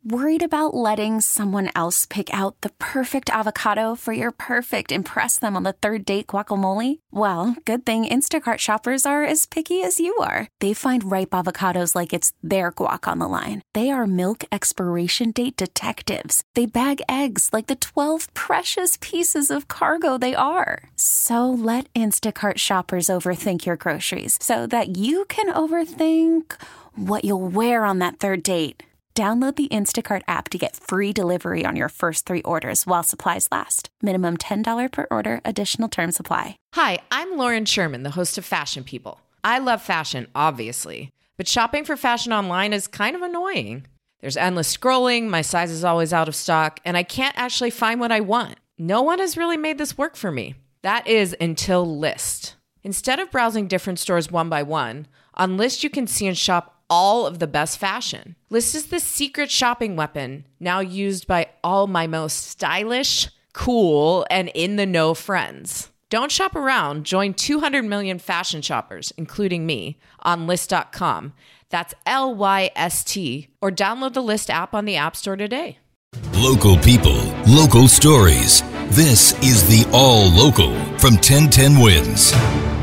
Worried about letting someone else pick out the perfect avocado for your perfect impress them on the third date guacamole? Well, good thing Instacart shoppers are as picky as you are. They find ripe avocados like it's their guac on the line. They are milk expiration date detectives. They bag eggs like the 12 precious pieces of cargo they are. So let Instacart shoppers overthink your groceries so that you can overthink what you'll wear on that third date. Download the Instacart app to get free delivery on your first 3 orders while supplies last. Minimum $10 per order. Additional terms apply. Hi, I'm Lauren Sherman, the host of Fashion People. I love fashion, obviously, but shopping for fashion online is kind of annoying. There's endless scrolling, my size is always out of stock, and I can't actually find what I want. No one has really made this work for me. That is until Lyst. Instead of browsing different stores one by one, on Lyst you can see and shop all of the best fashion. Lyst is the secret shopping weapon now used by all my most stylish, cool, and in-the-know friends. Don't shop around. Join 200 million fashion shoppers, including me, on Lyst.com. That's Lyst, or download the Lyst app on the App Store today. Local people, local stories. This is the All Local from 1010 Wins.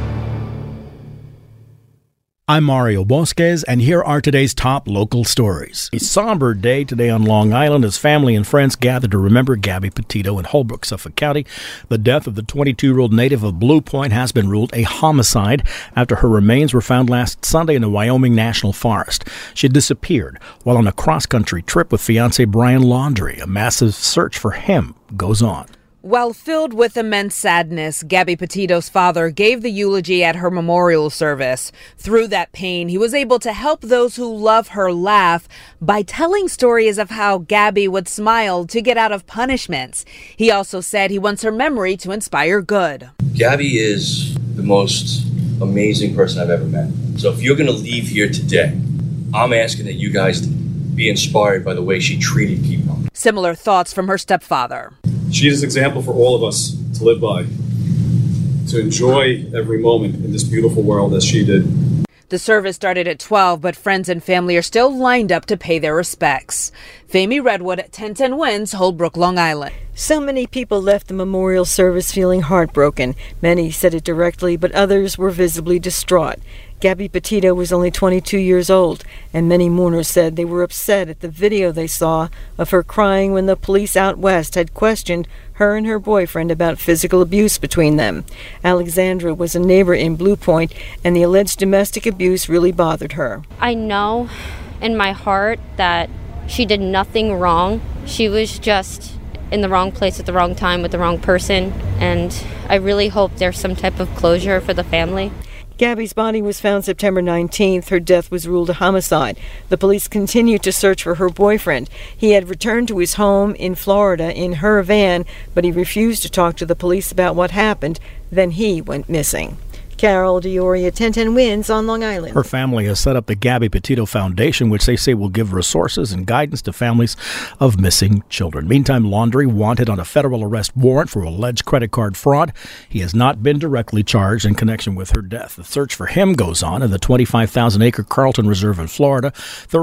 I'm Mario Bosquez, and here are today's top local stories. A somber day today on Long Island as family and friends gather to remember Gabby Petito in Holbrook, Suffolk County. The death of the 22-year-old native of Blue Point has been ruled a homicide after her remains were found last Sunday in the Wyoming National Forest. She disappeared while on a cross-country trip with fiancé Brian Laundrie. A massive search for him goes on. While filled with immense sadness, Gabby Petito's father gave the eulogy at her memorial service. Through that pain, he was able to help those who love her laugh by telling stories of how Gabby would smile to get out of punishments. He also said he wants her memory to inspire good. Gabby is the most amazing person I've ever met. So if you're going to leave here today, I'm asking that you guys be inspired by the way she treated people. Similar thoughts from her stepfather. She is an example for all of us to live by, to enjoy every moment in this beautiful world as she did. The service started at 12, but friends and family are still lined up to pay their respects. Famie Redwood, 1010 Wins, Holbrook, Long Island. So many people left the memorial service feeling heartbroken. Many said it directly, but others were visibly distraught. Gabby Petito was only 22 years old, and many mourners said they were upset at the video they saw of her crying when the police out west had questioned her and her boyfriend about physical abuse between them. Alexandra was a neighbor in Blue Point, and the alleged domestic abuse really bothered her. I know in my heart that she did nothing wrong. She was just in the wrong place at the wrong time with the wrong person, and I really hope there's some type of closure for the family. Gabby's body was found September 19th. Her death was ruled a homicide. The police continued to search for her boyfriend. He had returned to his home in Florida in her van, but he refused to talk to the police about what happened. Then he went missing. Carol Dioria, 1010 Wins on Long Island. Her family has set up the Gabby Petito Foundation, which they say will give resources and guidance to families of missing children. Meantime, Laundrie wanted on a federal arrest warrant for alleged credit card fraud. He has not been directly charged in connection with her death. The search for him goes on in the 25,000-acre Carlton Reserve in Florida.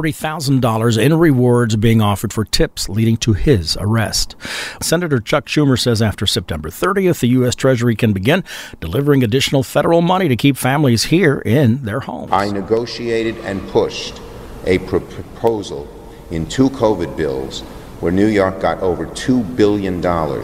$30,000 in rewards being offered for tips leading to his arrest. Senator Chuck Schumer says after September 30th, the U.S. Treasury can begin delivering additional federal money to keep families here in their homes. I negotiated and pushed a proposal in 2 COVID bills where New York got over $2 billion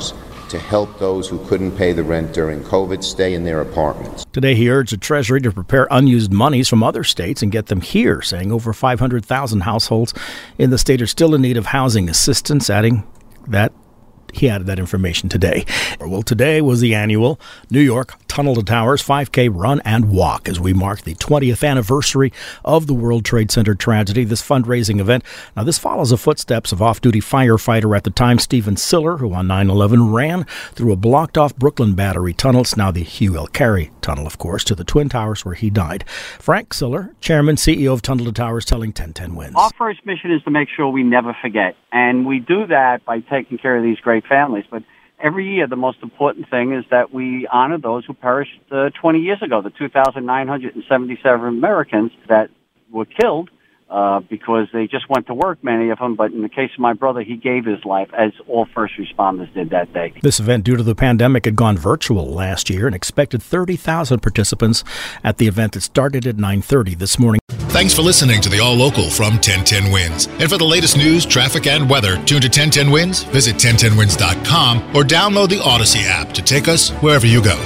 to help those who couldn't pay the rent during COVID stay in their apartments. Today, he urged the Treasury to prepare unused monies from other states and get them here, saying over 500,000 households in the state are still in need of housing assistance, adding that he added that information today. Well, today was the annual New York Tunnel to Towers 5K run and walk as we mark the 20th anniversary of the World Trade Center tragedy. This fundraising event, now this follows the footsteps of off-duty firefighter at the time, Stephen Siller, who on 9/11 ran through a blocked-off Brooklyn Battery tunnel. It's now the Hugh L. Carey tunnel, of course, to the Twin Towers where he died. Frank Siller, chairman, CEO of Tunnel to Towers, telling 1010 Wins. Our first mission is to make sure we never forget, and we do that by taking care of these great families. But every year, the most important thing is that we honor those who perished 20 years ago, the 2,977 Americans that were killed because they just went to work, many of them. But in the case of my brother, he gave his life, as all first responders did that day. This event, due to the pandemic, had gone virtual last year and expected 30,000 participants at the event that started at 9:30 this morning. Thanks for listening to the All Local from 1010 Wins. And for the latest news, traffic, and weather, tune to 1010 Wins, visit 1010wins.com, or download the Odyssey app to take us wherever you go.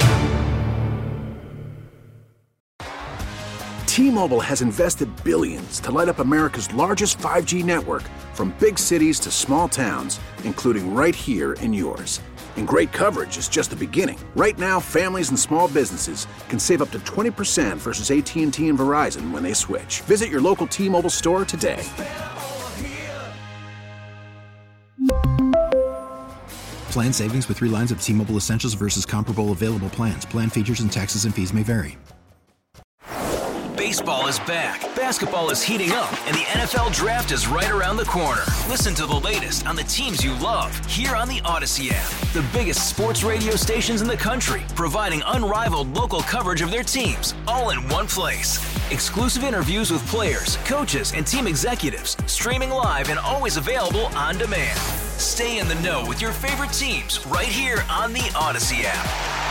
T-Mobile has invested billions to light up America's largest 5G network, from big cities to small towns, including right here in yours. And great coverage is just the beginning. Right now, families and small businesses can save up to 20% versus AT&T and Verizon when they switch. Visit your local T-Mobile store today. Plan savings with 3 lines of T-Mobile Essentials versus comparable available plans. Plan features and taxes and fees may vary. Baseball is back, basketball is heating up, and the NFL Draft is right around the corner. Listen to the latest on the teams you love here on the Odyssey app. The biggest sports radio stations in the country, providing unrivaled local coverage of their teams, all in one place. Exclusive interviews with players, coaches, and team executives, streaming live and always available on demand. Stay in the know with your favorite teams right here on the Odyssey app.